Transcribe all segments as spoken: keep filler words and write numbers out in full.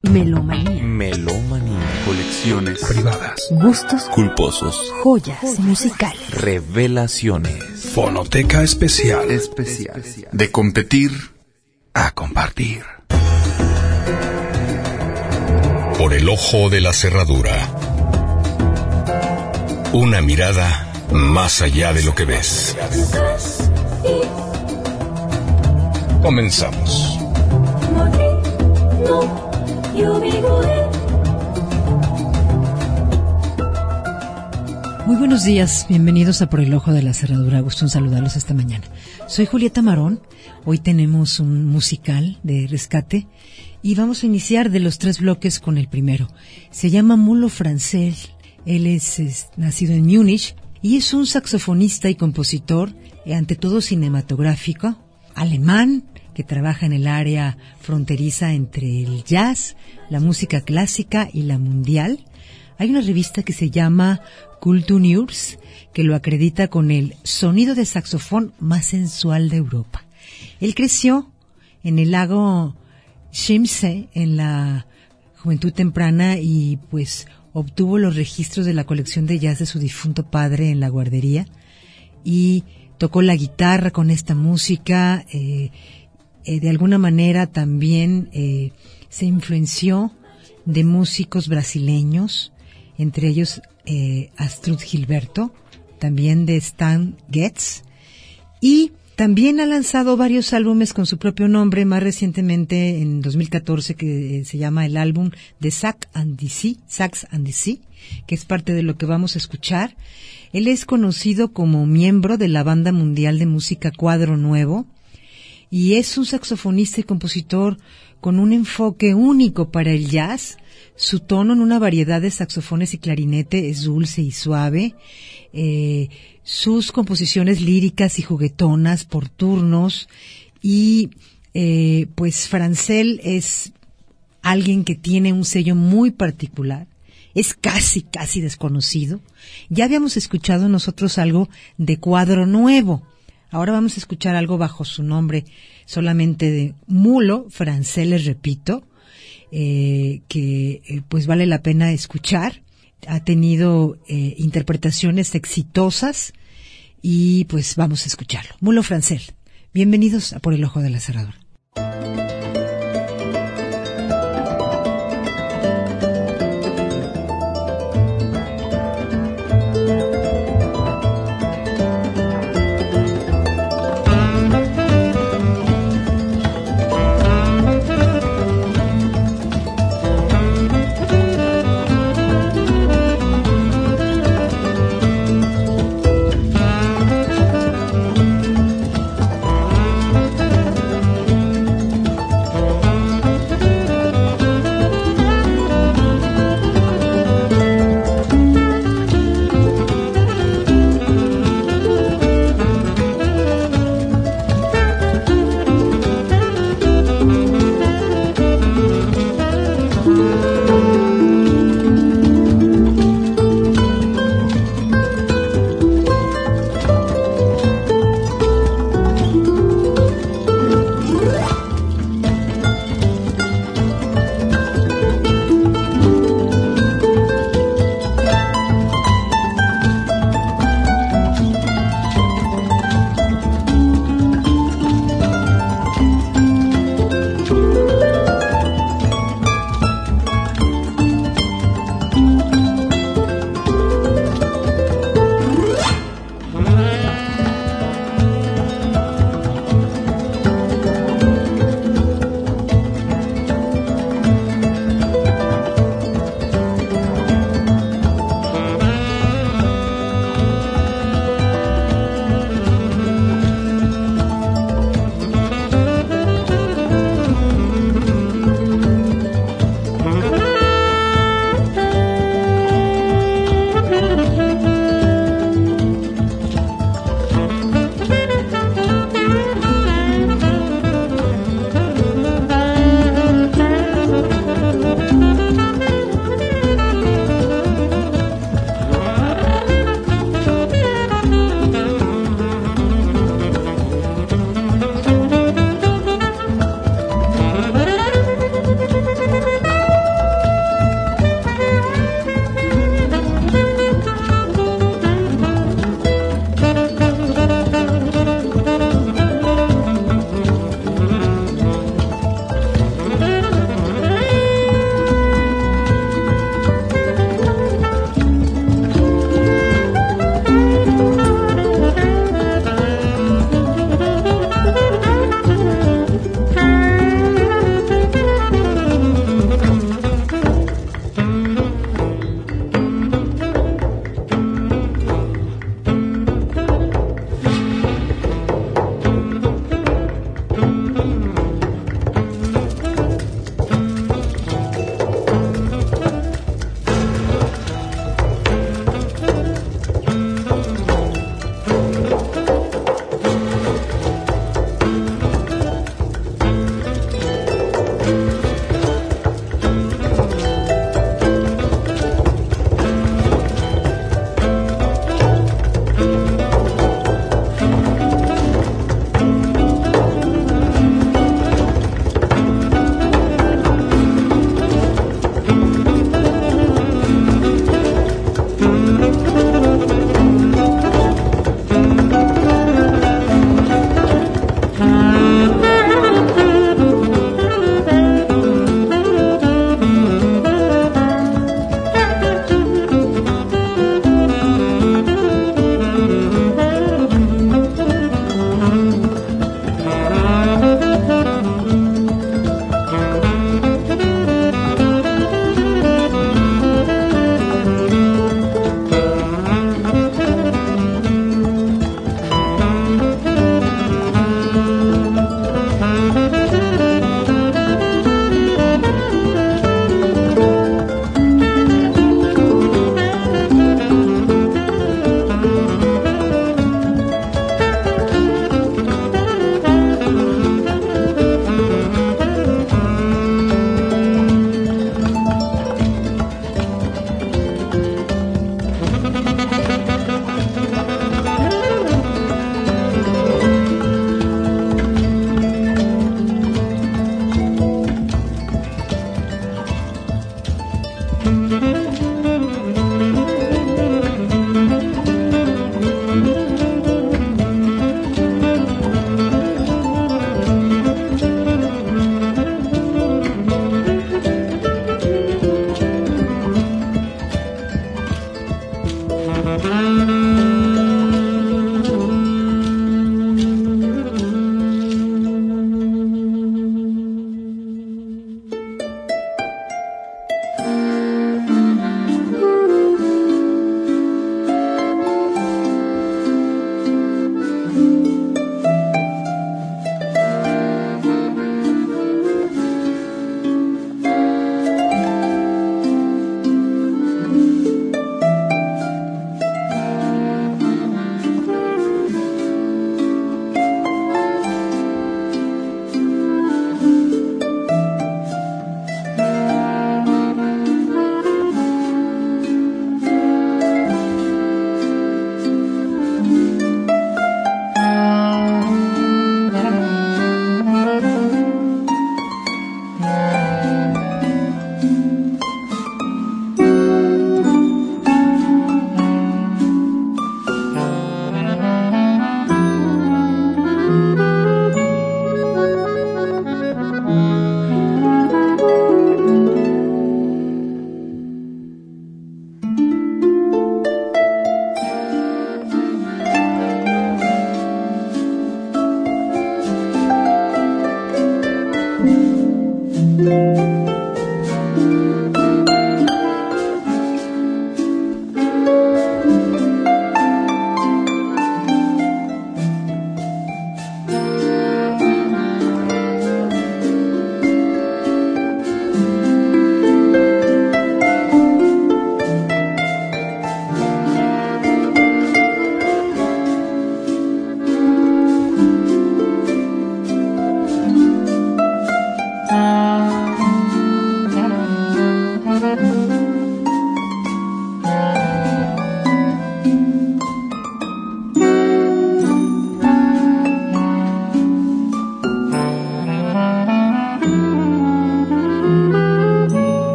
Melomanía. Melomanía. Colecciones privadas. Gustos culposos. Joyas, joyas musicales. Revelaciones. Fonoteca especial. Especial. De competir a compartir. Por el ojo de la cerradura. Una mirada más allá de lo que ves. Comenzamos. Muy buenos días, bienvenidos a Por el Ojo de la Cerradura. Gusto en saludarlos esta mañana. Soy Julieta Marón. Hoy tenemos un musical de rescate y vamos a iniciar de los tres bloques con el primero. Se llama Mulo Francel. Él es, es nacido en Múnich y es un saxofonista y compositor, eh, ante todo cinematográfico, alemán, que trabaja en el área fronteriza entre el jazz, la música clásica y la mundial. Hay una revista que se llama Kulturnews que lo acredita con el sonido de saxofón más sensual de Europa. Él creció en el lago Chiemsee en la juventud temprana y pues obtuvo los registros de la colección de jazz de su difunto padre en la guardería y tocó la guitarra con esta música. Eh, eh, de alguna manera también eh, se influenció de músicos brasileños, entre ellos eh, Astrud Gilberto, también de Stan Getz, y también ha lanzado varios álbumes con su propio nombre, más recientemente en dos mil catorce, que eh, se llama el álbum de Sax and the Sea, Sax and the Sea, que es parte de lo que vamos a escuchar. Él es conocido como miembro de la banda mundial de música Cuadro Nuevo y es un saxofonista y compositor con un enfoque único para el jazz. Su tono en una variedad de saxofones y clarinete es dulce y suave. Eh, sus composiciones líricas y juguetonas por turnos. Y eh, pues Francel es alguien que tiene un sello muy particular. Es casi, casi desconocido. Ya habíamos escuchado nosotros algo de Cuadro Nuevo. Ahora vamos a escuchar algo bajo su nombre solamente de Mulo Francel, les repito. Eh, que eh, pues vale la pena escuchar. Ha tenido eh, interpretaciones exitosas y pues vamos a escucharlo. Mulo Francel, bienvenidos a Por el Ojo de la Cerradura.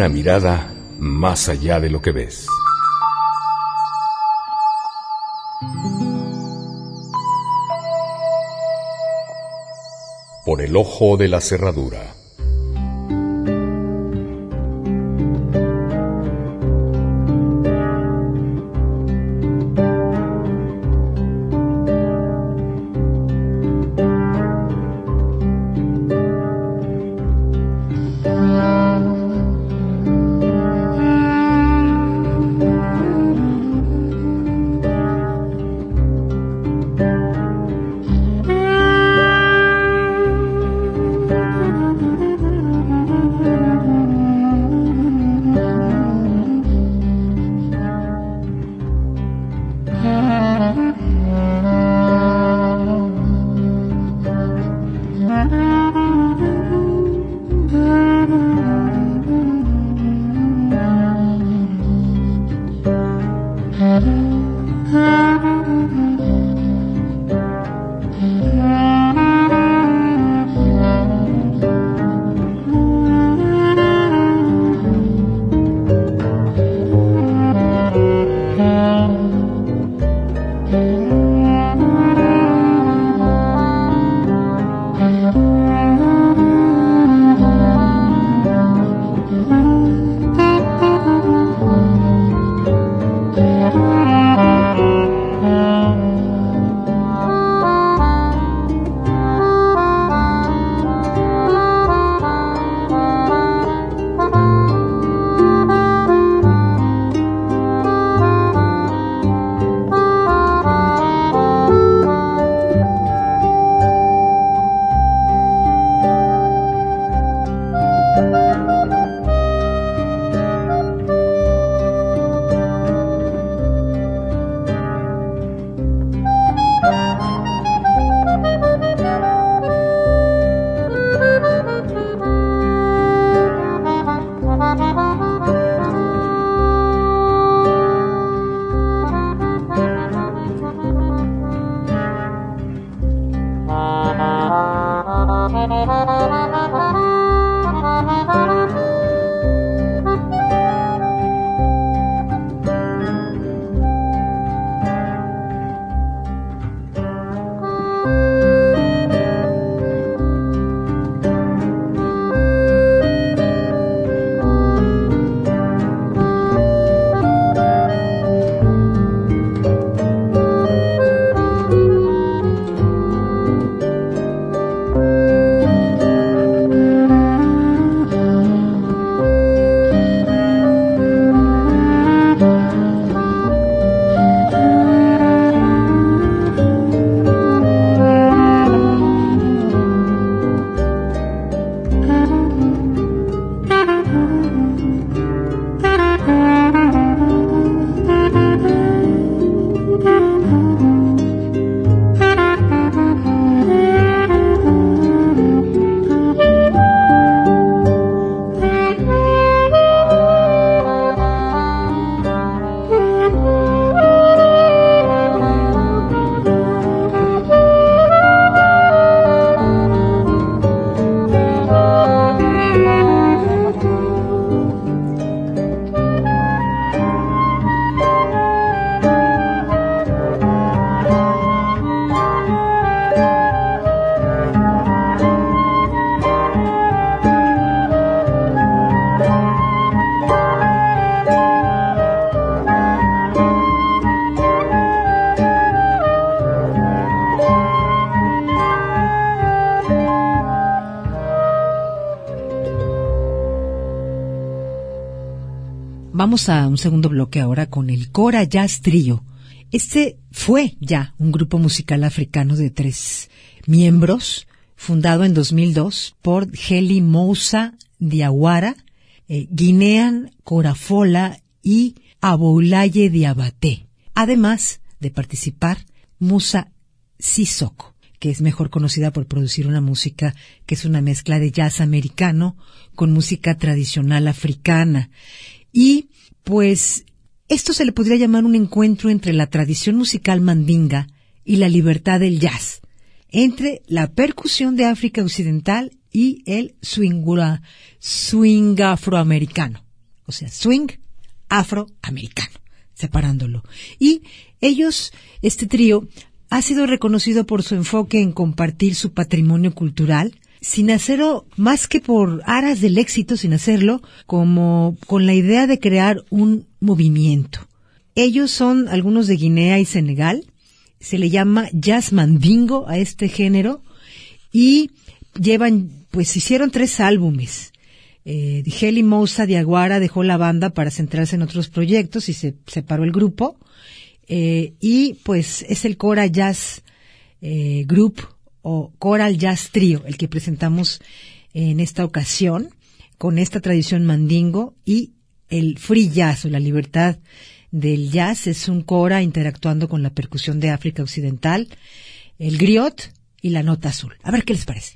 Una mirada más allá de lo que ves. Por el ojo de la cerradura. Vamos a un segundo bloque ahora con el Cora Jazz Trio. Este fue ya un grupo musical africano de tres miembros, fundado en dos mil dos por Heli Moussa Diawara, eh, Guinean Corafola y Aboulaye Diabaté. Además de participar Musa Sissoko, que es mejor conocida por producir una música que es una mezcla de jazz americano con música tradicional africana. Y pues esto se le podría llamar un encuentro entre la tradición musical mandinga y la libertad del jazz, entre la percusión de África Occidental y el swing, swing afroamericano. o sea, swing afroamericano, separándolo. Y ellos, este trío, ha sido reconocido por su enfoque en compartir su patrimonio cultural, sin hacerlo más que por aras del éxito, sin hacerlo como con la idea de crear un movimiento. Ellos son algunos de Guinea y Senegal, se le llama jazz mandingo a este género, y llevan, pues hicieron tres álbumes. Eh, Heli Moussa Diaguara dejó la banda para centrarse en otros proyectos y se separó el grupo, eh, y pues es el Cora Jazz eh, Group o Choral Jazz Trio el que presentamos en esta ocasión, con esta tradición mandingo y el free jazz o la libertad del jazz. Es un cora interactuando con la percusión de África Occidental, el griot y la nota azul. A ver qué les parece.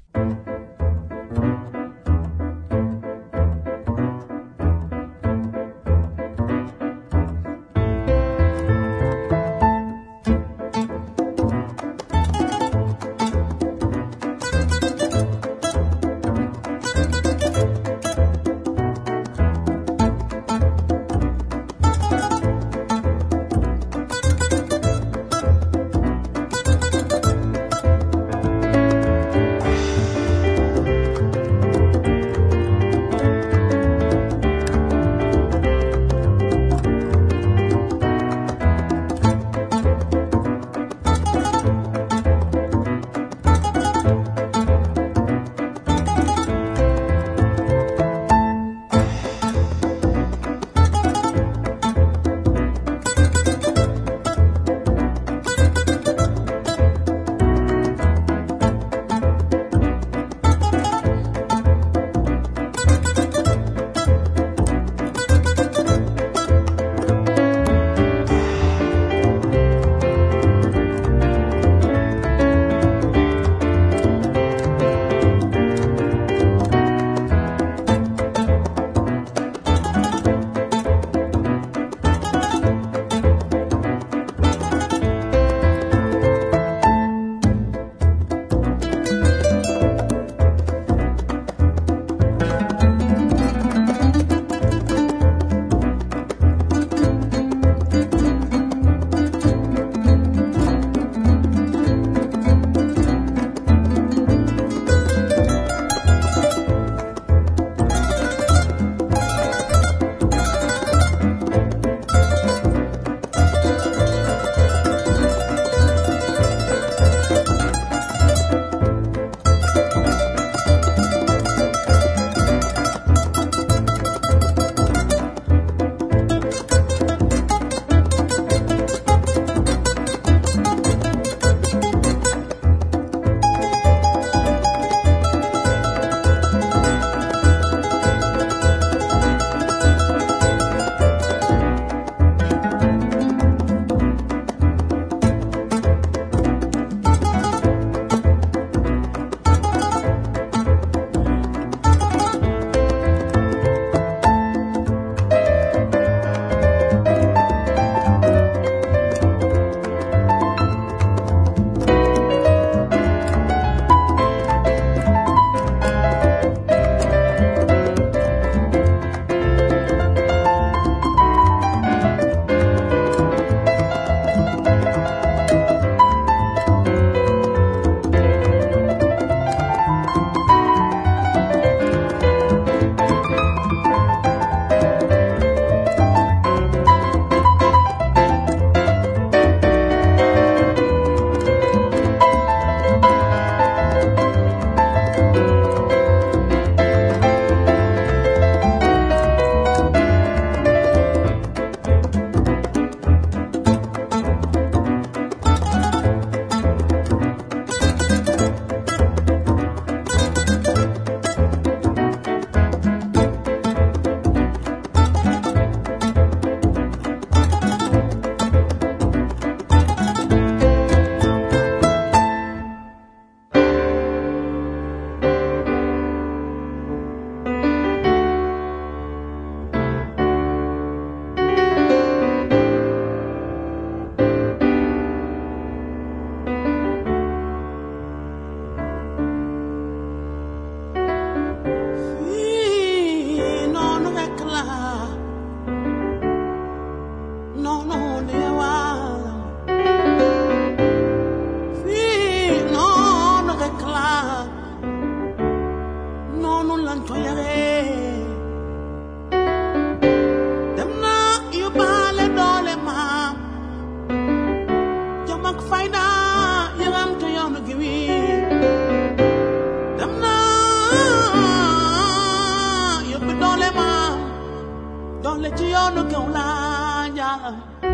yoonu kaw laa jaar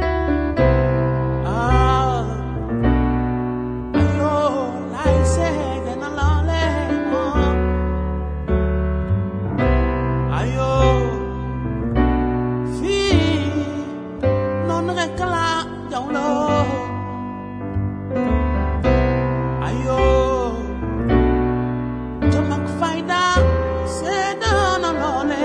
ah ayo lay seede na loole moom ayo fii noonu rekk laa jawloo ayo jom ak fayda seede na loole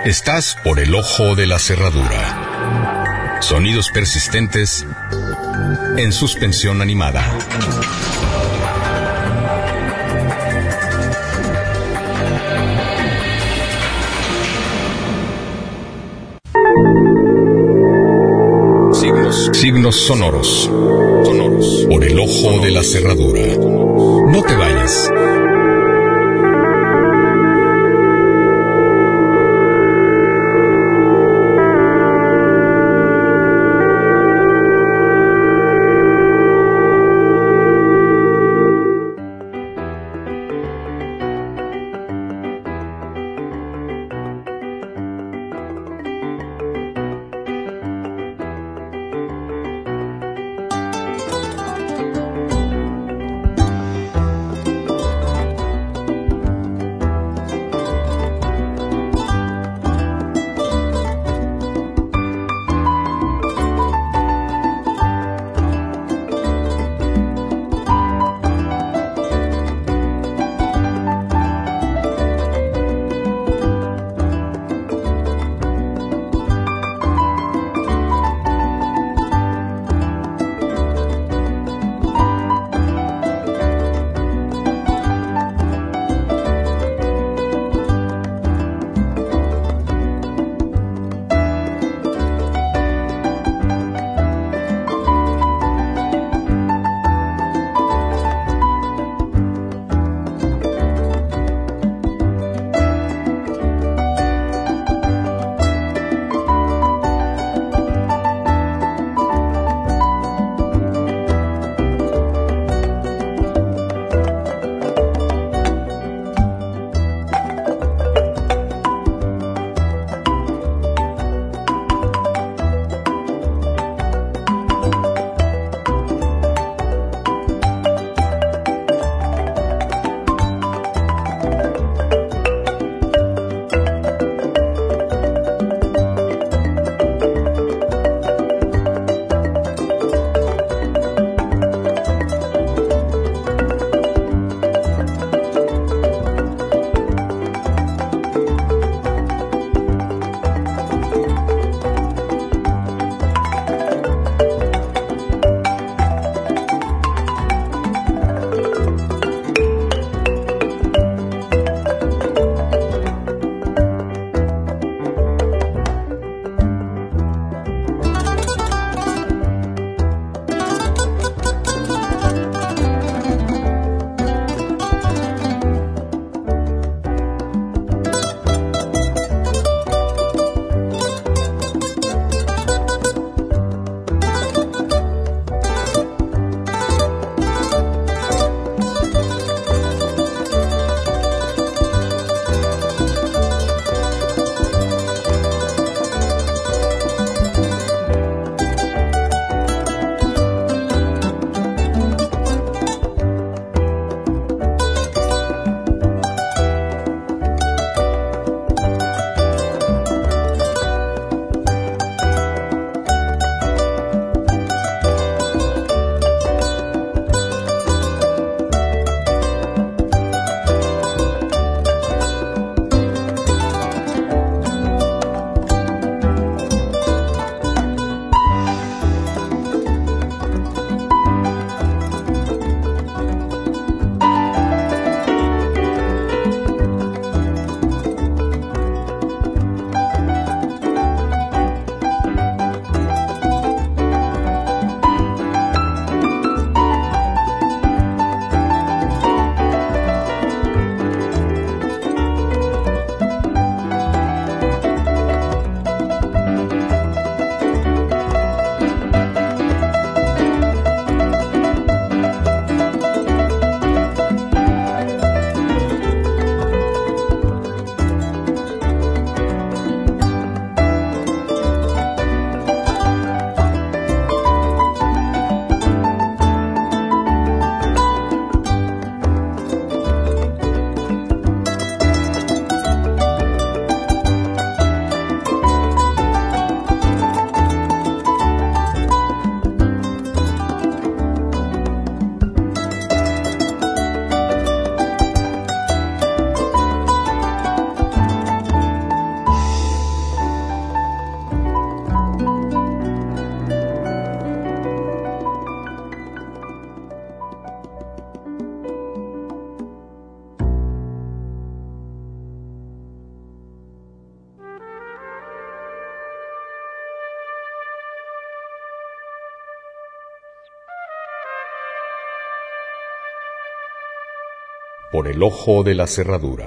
Estás por el ojo de la cerradura. Sonidos persistentes en suspensión animada. Signos, signos sonoros. Sonoros. Por el ojo de la cerradura. No te vayas. por el ojo de la cerradura.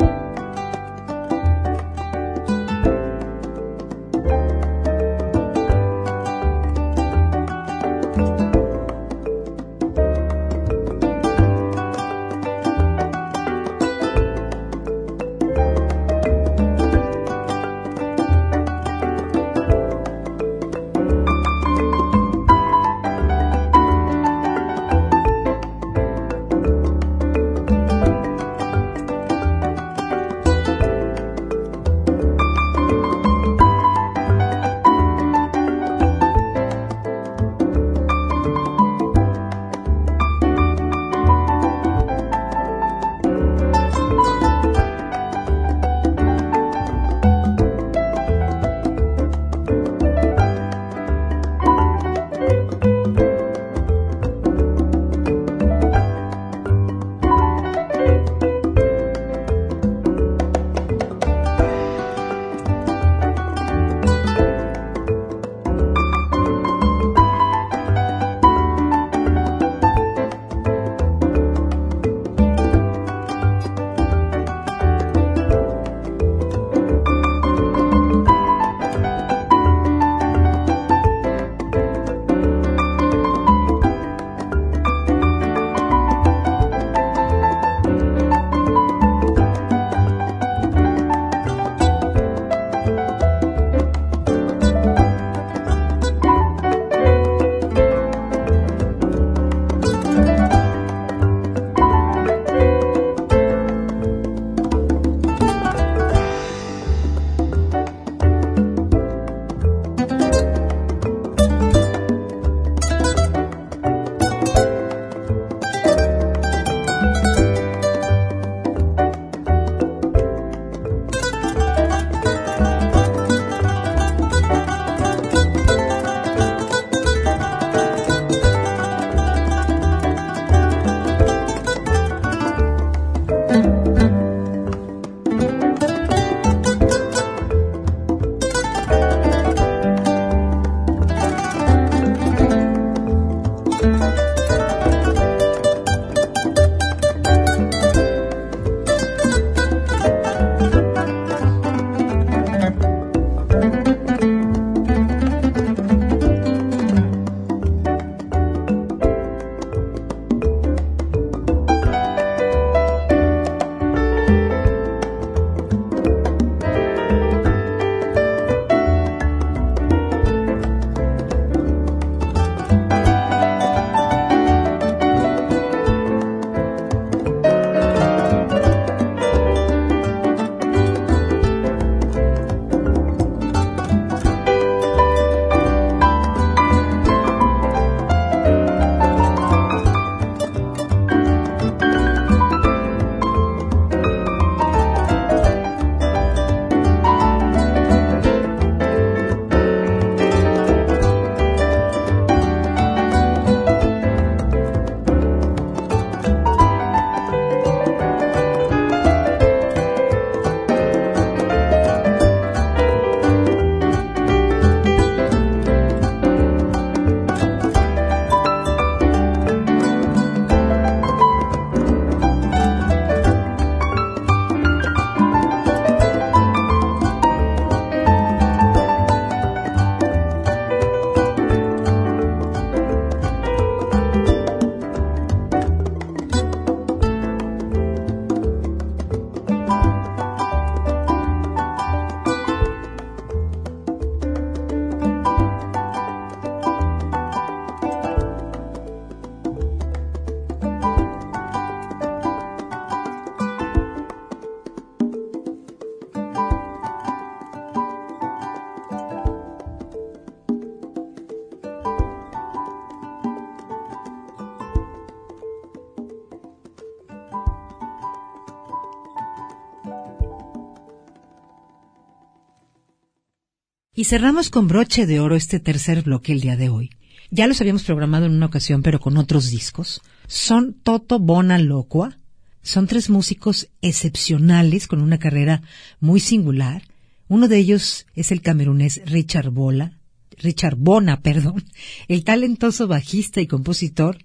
Y cerramos con broche de oro este tercer bloque el día de hoy. Ya los habíamos programado en una ocasión, pero con otros discos. Son Toto Bona Loqua. Son tres músicos excepcionales con una carrera muy singular. Uno de ellos es el camerunés Richard Bola, Richard Bona, perdón, el talentoso bajista y compositor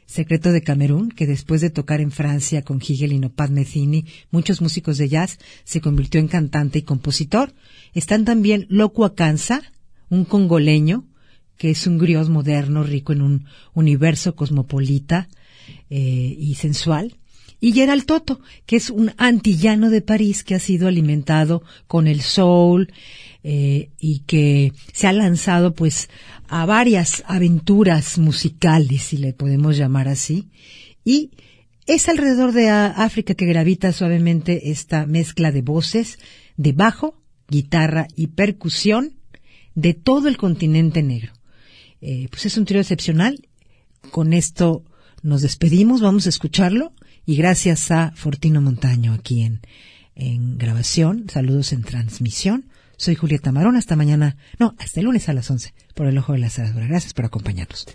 Secreto de Camerún, que después de tocar en Francia con Higel y Nopat Metheny, muchos músicos de jazz, se convirtió en cantante y compositor. Están también Loco Akansa, un congoleño, que es un griot moderno rico en un universo cosmopolita eh, y sensual. Y Gerald Toto, que es un antillano de París que ha sido alimentado con el soul eh, y que se ha lanzado pues a varias aventuras musicales, si le podemos llamar así. Y es alrededor de África que gravita suavemente esta mezcla de voces, de bajo, guitarra y percusión de todo el continente negro. Eh, pues es un trío excepcional. Con esto nos despedimos, vamos a escucharlo. Y gracias a Fortino Montaño aquí en, en grabación, saludos en transmisión. Soy Julieta Marón, hasta mañana, no, hasta el lunes a las once, por el Ojo de la Cerradura. Gracias por acompañarnos.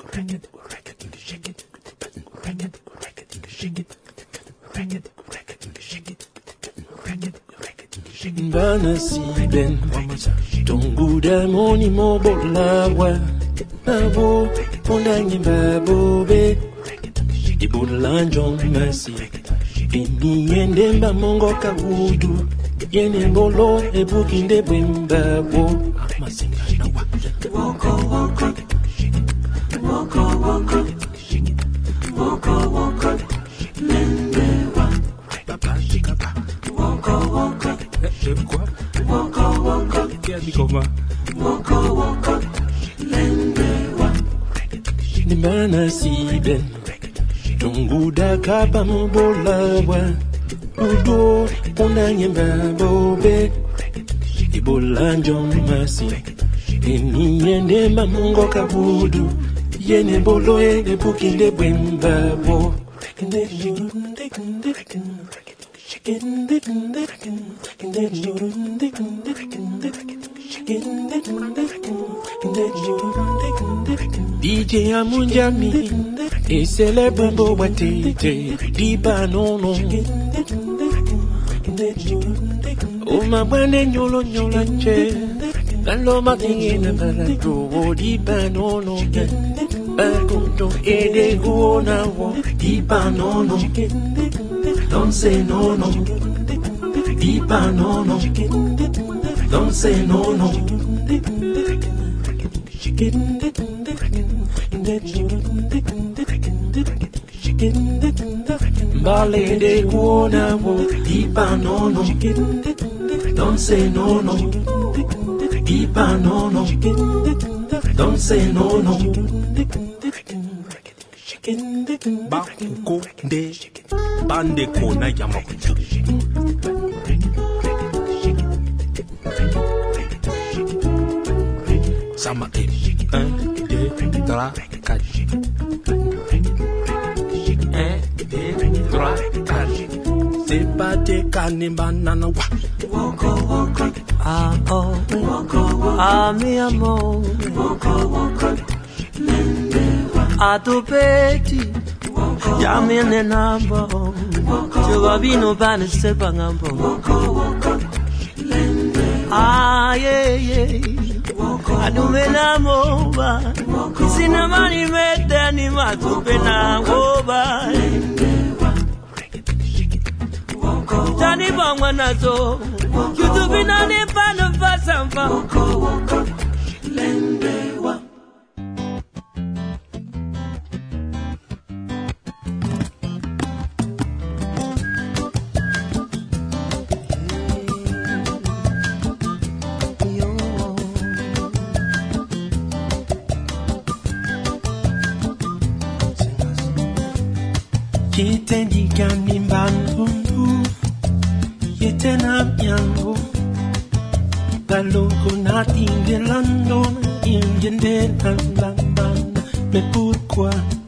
Ibulanjo mercy Ini yende mba mongo kabudu Yene bolo ebukinde bwemba wo Amasinga na wa Woko woko Woko woko Woko woko Lende wa Papa chikapa Woko woko Woko woko Woko woko Lende wa Nimana sibe Tunguda kapa mubolawa Udo unanyemba bobe Ibulanjo masi Eni yende mamungo kabudu Yene bolo ene bukinde bwemba bo D J Amunjami E celebre bo watete Di banono O mabane nyolo nyola che Nalo matingi na barato Di banono Bakunto ede guona wo Di banono Don't say no no Di banono Don't say no no Bale de guona wo Di banono Don't say no no Di banono Don't say no no Bakuko de Bande kona yamakuchu Sama e un, deux, trois, quatre un, deux, trois, quatre C'est pas des cannes banana wa Woko woko Ah oh Woko woko Ah mi amor Woko woko Lende wa A tu peti Yamene nambo Chewabino bane sepangambo Woko woko Lende Ah yeah yeah Adumena moba Sina mani mete ni matupena goba Tani bangwa nazo YouTube na ne pano fasamfa Lendewa Kitendi kani mbandundu Yetena miango Galoko nati ngelando Ingende lambanda Mais pourquoi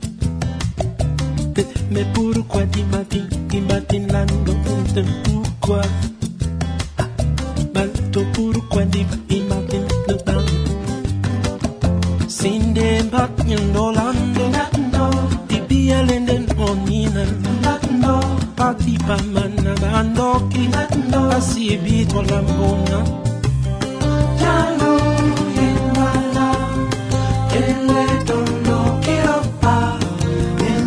Mais pourquoi Dimati Dimati lando Pourquoi Balto pourquoi Dimati lando Sinde mbak nyandolando Tibia lenden onina Latno Pati pa mana bandoki Asi bito lambona Jalo yemala Ele tono kiropa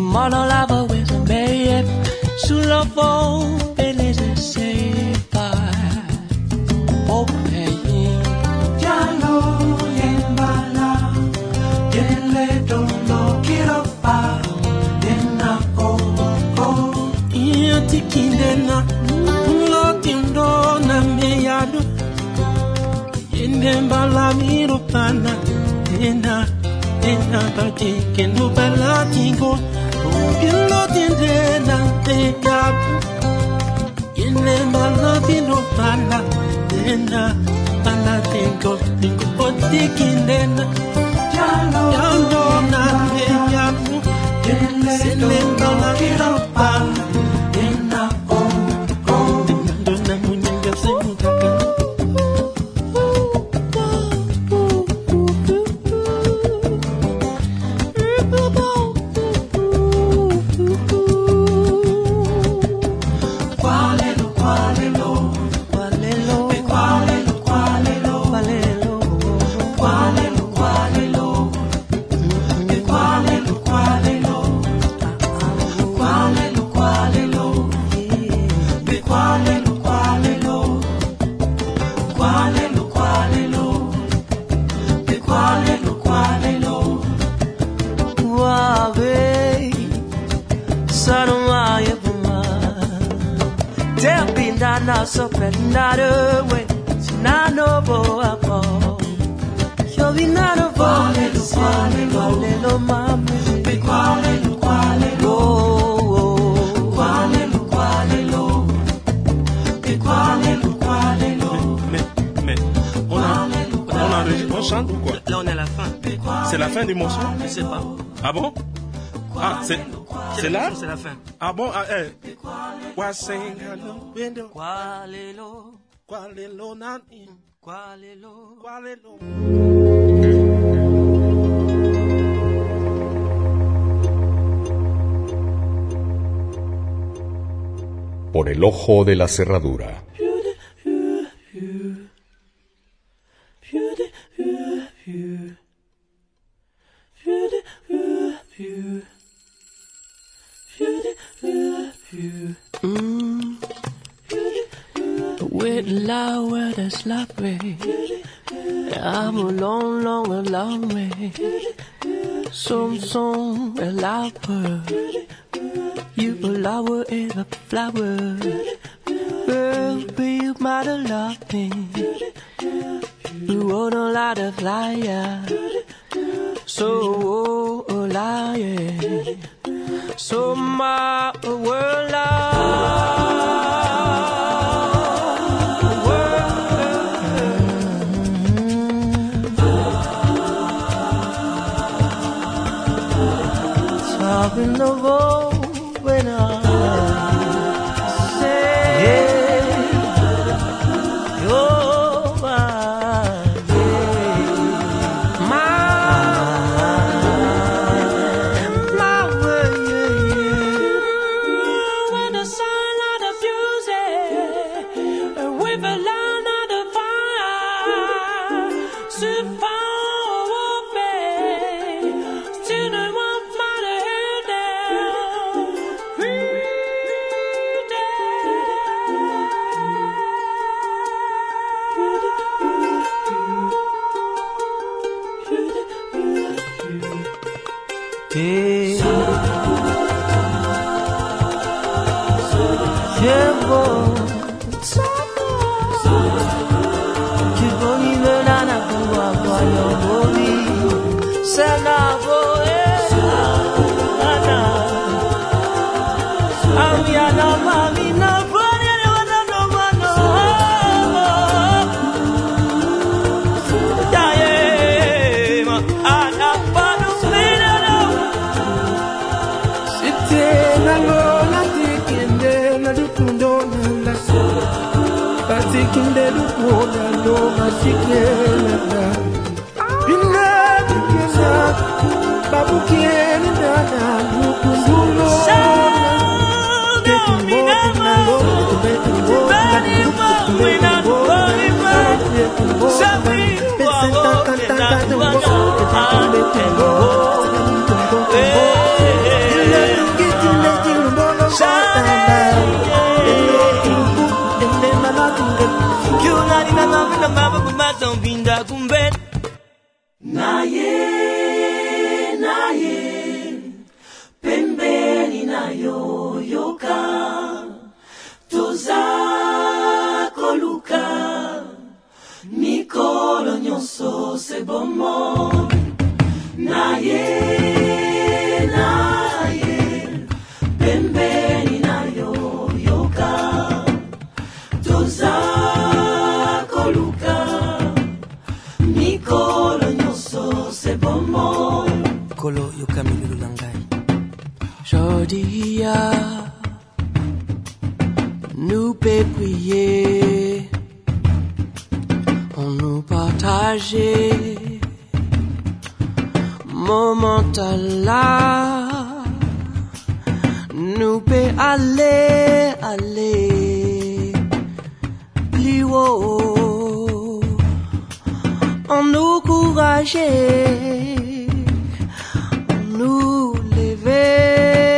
Mono lava with a babe, sulla fome les sepa. Oh, hey, Jalo yembala, yele dono kiropa, dena oh oh. Iati kindena, lo tindo na meyado. Yembala miropana, dena. Dena bati kendo balatingo, yelo dende na teka. Yele malapino pala, dena balatingo, tingo poti kindena. Yalo yalo na meyamu, yele sele malapino pala, dena oh oh. Dena munyanga semutaka. So not away, not no boa. You'll be not a volley, little mamma, be quale, quale, low, quale, quale, low, be quale, quale, low. Mais, mais, on a, on a, on chante ou quoi? Là, on est à la fin. C'est la fin du morceau? Je sais pas. Ah bon? Ah, c'est, c'est là? C'est la fin. Ah bon? Ah, eh. Qualelo, qualelo, nani, qualelo, qualelo. Por el ojo de la cerradura. Mm. With lower the sloppy, I'm a long, long, a long way. Some song a lover, you a lover is a flower. Girl, be my love me. You want a lot of flyer, so a liar. So my world in the road when I say you're mine, mine, my way. When the sun out of music, with a line out of fire, so far away, still I want my head down. Hey, binda kumbet naye naye pembeni nayo yoka toza koluka mikolo nyonso sebomo naye naye pembeni nayo yoka toza koluka mikolo nyonso sebomo kolo yoka milulu langai Jodia nous peut prier on nous partager moment à la nous peut aller aller plus haut on nous encourager on nous lever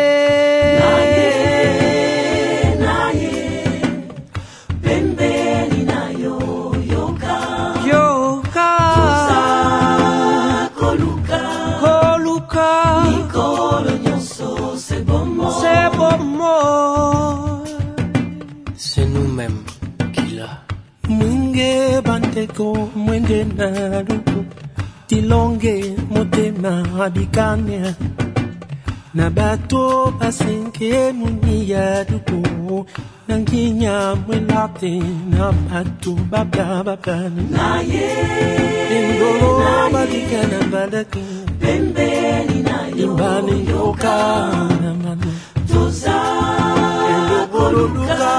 c'est nous-mêmes qui l'a Munge banteko mwende naruko Tilonge motema abikane Na bato basenke muniya duko Nanginya mwelate na bato babla babla Na ye Indolo badikana badaki Pembeni na yo Imbani yoka Toza koluka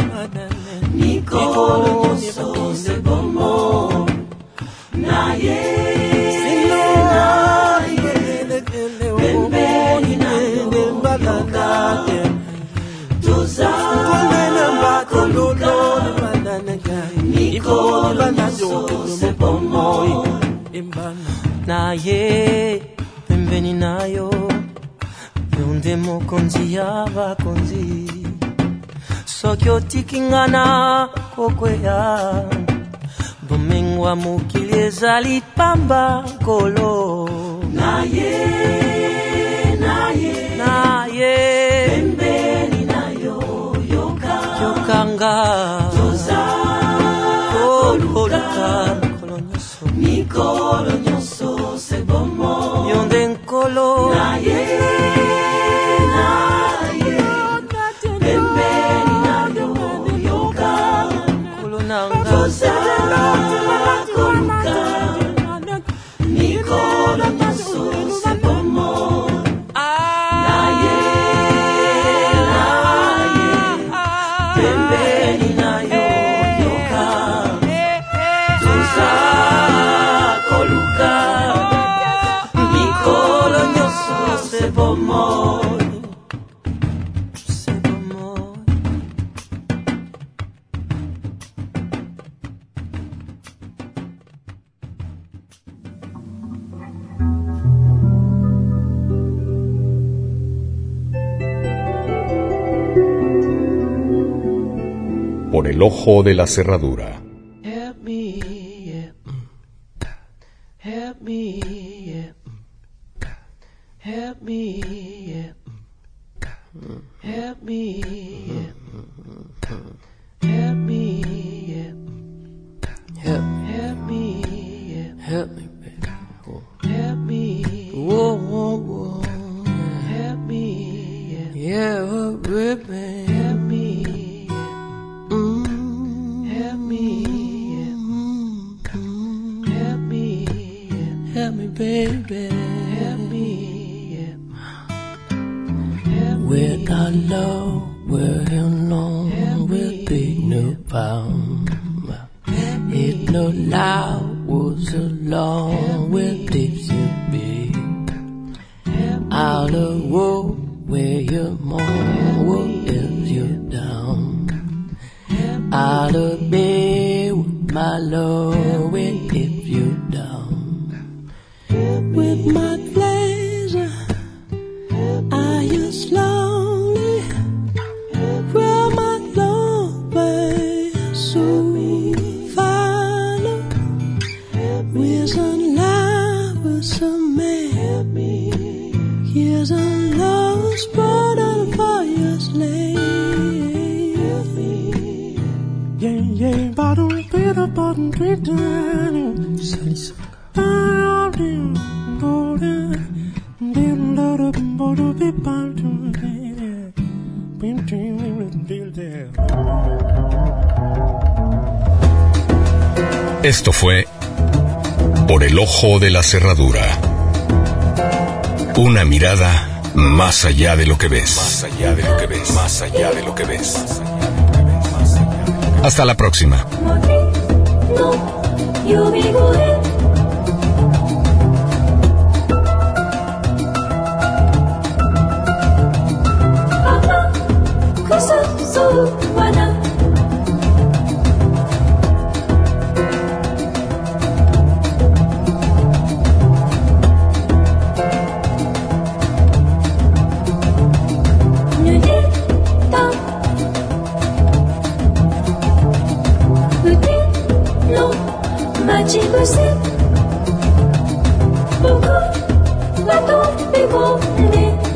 Mikolo nyonso sebomo Na ye na ye Pembeni na yo Toza koluka Mikolo nyonso sebomo Na ye pembeni na yo Yonde mokonzi yaba konzi Soki otikingana kokwea Bomengwa mokili ezali pamba kolo Na ye, na ye Na ye Pembeni na yo yoka Yokanga Toza koluka Mikolo nyonso sebomo Yonde nkolo Na ye, na ye Pembeni na yo yoka Toza koluka Mikolo nyonso sebomo Na ye, na ye Pembeni na yo yoka Toza koluka Mikolo nyonso sebomo Sebomo Por el ojo de la cerradura. Help me, yeah. Help me, yeah. Help me, yeah. Help me, yeah. Help me, yeah. Help, help me, yeah. Help me, baby. Help me. Whoa, whoa, whoa. Help me, yeah. Yeah, oh, baby. Help me. Help me, yeah. Help me, yeah. Help me, baby. Help me, yeah. Help me. When I know we're alone with the new pound, it no loud was along with this you be. Out of war where your mom will if you down. Out of bed with my love if you down. With my pleasure, I use slowly from my love, so follow Esto fue Por el Ojo de la Cerradura. Una mirada más allá de lo que ves. Más allá de lo que ves. Más allá de lo que ves. Hasta la próxima. Beaucoup, la tombe est